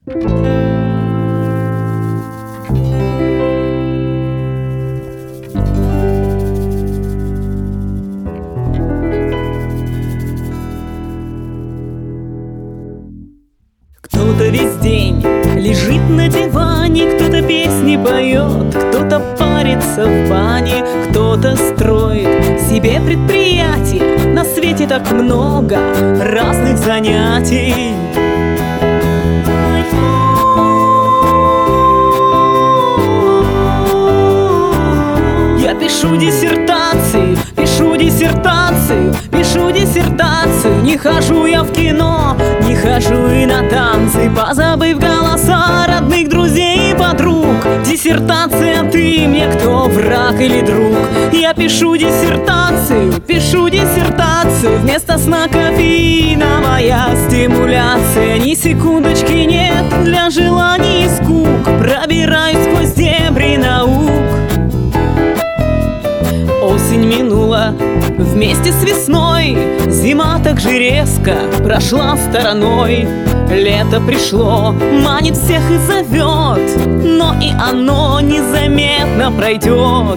Кто-то весь день лежит на диване, кто-то песни поет, кто-то парится в бане, кто-то строит себе предприятие. На свете так много разных занятий. Я пишу диссертации, пишу диссертацию, пишу диссертацию. Не хожу я в кино, не хожу и на танцы, позабыв голоса родных друзей и подруг. Диссертация, ты мне кто, враг или друг? Я пишу диссертацию, пишу диссертацию. Вместо сна кофеиновая стимуляция. Ни секундочки нет для желаний и скук. Пробираюсь сквозь дебри наук. Осень минула вместе с весной, зима так же резко прошла стороной. Лето пришло, манит всех и зовет, но и оно незаметно пройдет.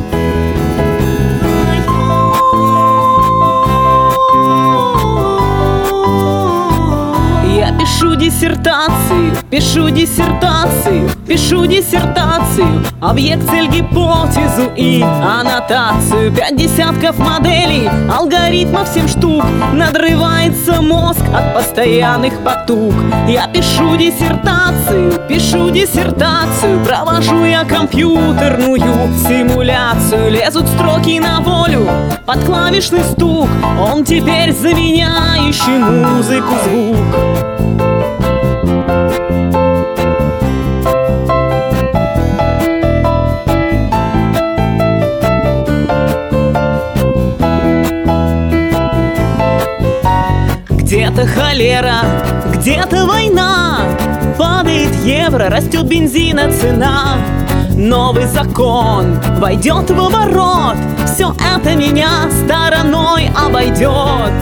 Я пишу диссертацию, пишу диссертацию, пишу диссертацию. Объект, цель, гипотезу и аннотацию. 5 десятков моделей, алгоритмов 7 штук. Надрывается мозг от постоянных потуг. Я пишу диссертацию, пишу диссертацию. Провожу я компьютерную симуляцию. Лезут строки на волю под клавишный стук. Он теперь заменяющий музыку звук. Где-то холера, где-то война. Падает евро, растет бензина цена. Новый закон войдет в оборот. Все это меня стороной обойдет.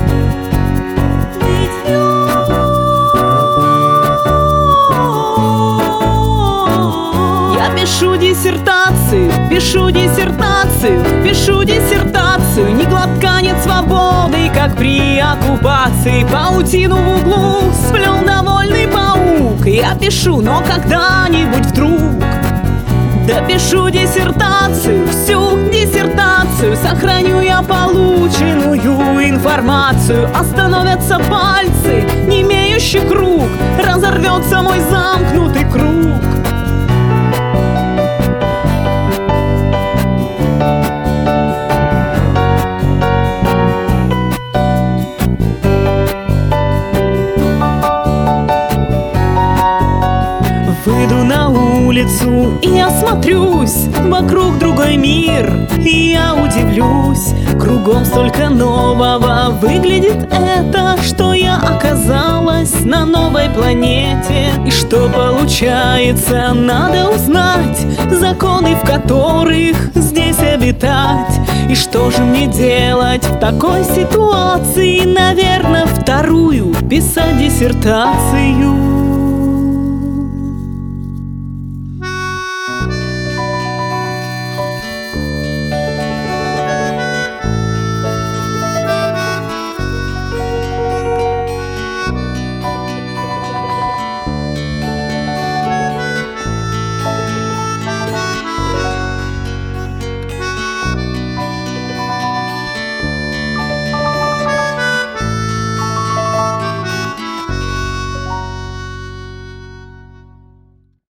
Я пишу диссертацию, пишу диссертацию, пишу диссертацию. Ни глотка нет свободы, как при оккупации. Паутину в углу сплел довольный паук. Я пишу, но когда-нибудь вдруг допишу диссертацию, всю диссертацию. Сохраню я полученную информацию. Остановятся пальцы, не имеющих рук. Разорвется мой замкнутый круг. Выйду на улицу и осмотрюсь. Вокруг другой мир, и я удивлюсь. Кругом столько нового. Выглядит это, что я оказалась на новой планете. И что получается, надо узнать законы, в которых здесь обитать. И что же мне делать в такой ситуации? Наверное, вторую писать диссертацию.